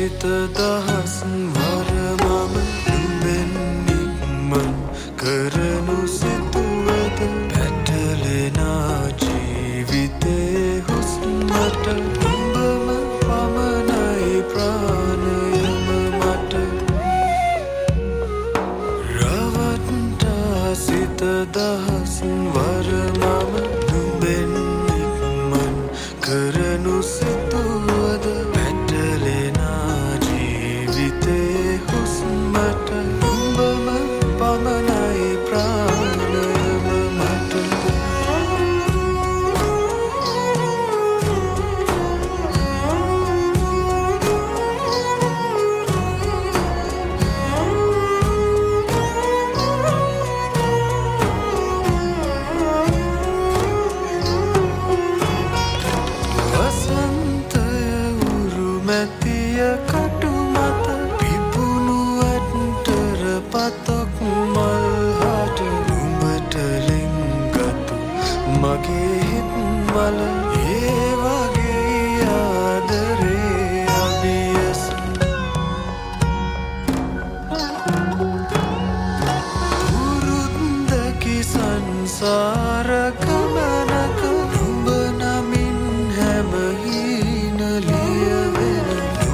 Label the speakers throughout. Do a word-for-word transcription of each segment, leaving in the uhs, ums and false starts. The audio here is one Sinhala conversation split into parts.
Speaker 1: සිත දහස් වර මම නුඹෙන් නික්මන් කරනු සිතුවද පැටලෙන ජීවිතේ හුස්මට නුඹම පමණයි ප්‍රාණයම මට රවට්ටා සිත දහස් වර මම නුඹෙන් නික්මන් කරනු සිතුවද පැටලෙන ජීවිතේ හුස්මට නුඹම පමණයි ප්‍රාණයම මට මැතිය කටු මත පිපුණු ඇට්ටර පතක් මල් හට නුඹට ලිංගතු මගේ හිත් මල ඒ වගේ ආදරේ අභියස පුරුද්දකි සංසාර ගමනක නුඹ නමින් හැම හීන ලියවෙන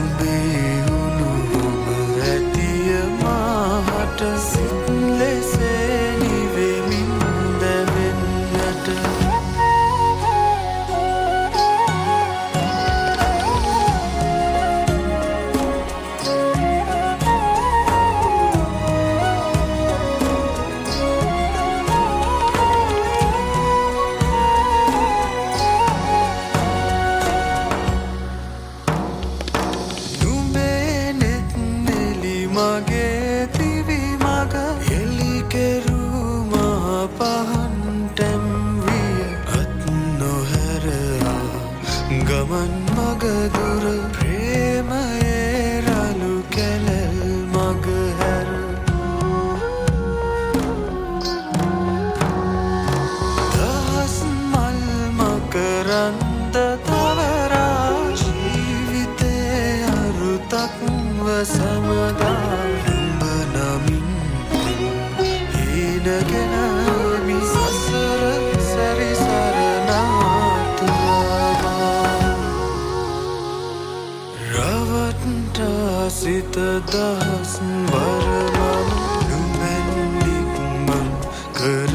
Speaker 1: සිත් ලෙසේ නිවෙමින් දැවෙන්නට නුඹේ නෙත් නෙලි මගේ දිවි මග එලි කෙරූ මහ පහන් ටැම් විය අත් නොහැරා ගමන් මග දුර ප්‍රේමයේ රළු කැලැල් මග හැර දහස් මල් මකරන්ද තවරා ජීවිතේ අරුතක්ව සමගා නුඹ නමින් හීනගෙන සසර සැරිසරනාතුරා රවට්ටා සිත දහස් වර මම නුඹෙන් නික්මන් කර